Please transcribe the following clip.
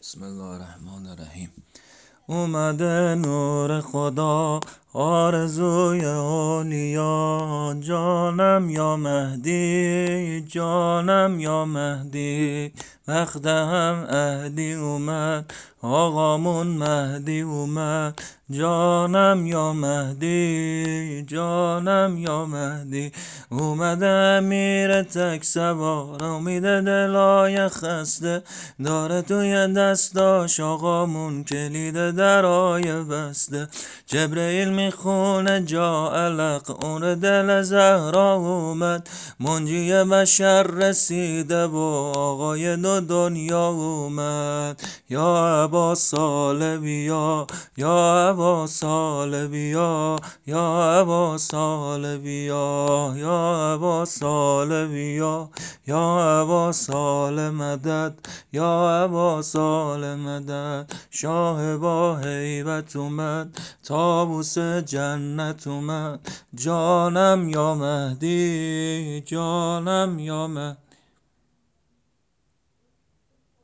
بسم الله الرحمن الرحیم. اومده نور خدا، آرزوی اولیا، جانم یا مهدی، جانم یا مهدی. وقت هم اهدی اومد، آقامون مهدی اومد، جانم یا مهدی، جانم یا مهدی. اومده امیر تک سوار، امید دلای خسته، داره توی دستاش آقامون کلید درای بسته. جبرئیل میخونه جا علق، اون دل زهرا اومد، منجی بشر رسیده و آقای دو دنیا اومد. یا ابا صالح بیا، یا ابا صالح بیا، یا ابا صالح بیا، یا ابا صالح بیا، یا ابا صالح مدد، یا ابا صالح مدد. شاه با هیبت اومد، طاووس جنت اومد، جانم یا مهدی، جانم یا مهدی.